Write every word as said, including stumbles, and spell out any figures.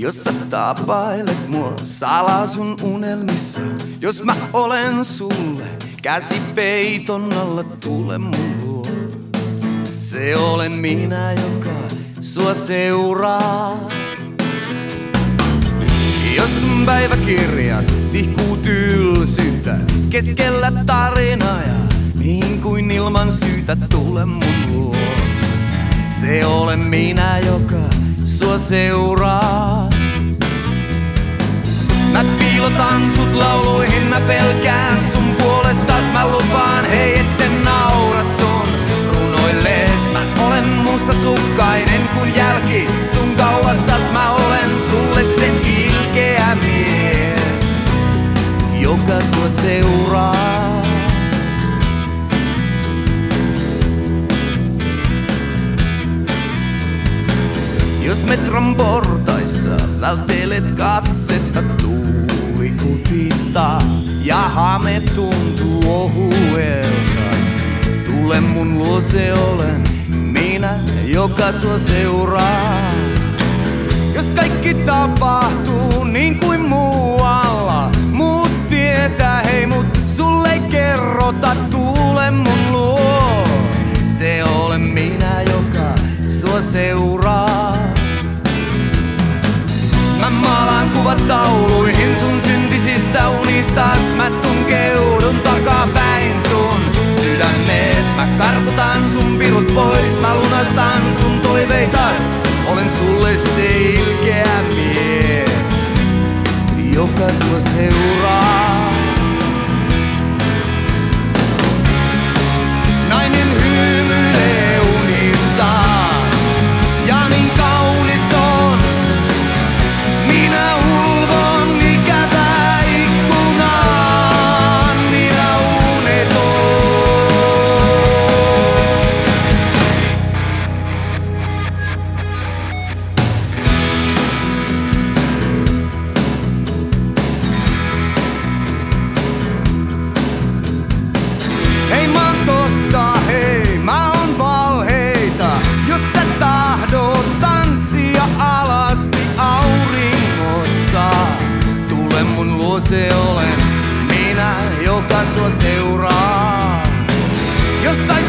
Jos sä tapailet mua salaa sun unelmissa, jos mä olen sulle käsi peiton alla, tule mun luo. Se olen minä, joka sua seuraa. Jos sun päiväkirjat tihkuu tylsyyttä keskellä tarinaa ja niin kuin ilman syytä, tule mun luo. Se olen minä, joka sua seuraa. Mä piilotan sut lauluihin, mä pelkään sun puolestas. Mä lupaan, hei etten naura sun runoilles. Mä olen mustasukkainen kun jälki sun kaulassas. Mä olen sulle se ilkeä mies, joka sua seuraa. Jos metron portaissa vältelet katsetta, tuuli kutittaa ja hame tuntuu ohuelta. Tule mun luo, se olen minä, joka sua seuraa. Jos kaikki tapahtuu niin kuin muualla, muut tietää, hei mut sulle ei kerrota, tule mun luo. Se olen minä, joka sua seuraa. Mä maalaan kuvat tauluihin sun syntisistä unistas. Mä tunkeudun takapäin sun sydämes. Mä karkotan sun pirut pois, mä lunastan sun toiveitas. Olen sulle se ilkeä mies, joka sua seuraa. Nainen hymyilee unissaan ja niin kaunis on. Minä ulvon ikävää ikkunaan, minä uneton. Hei mä oon totta, hei mä oon valheita. Jos sä tahdot tanssia alasti auringossa, tule mun luo, se olen minä, joka sua seuraa. Jos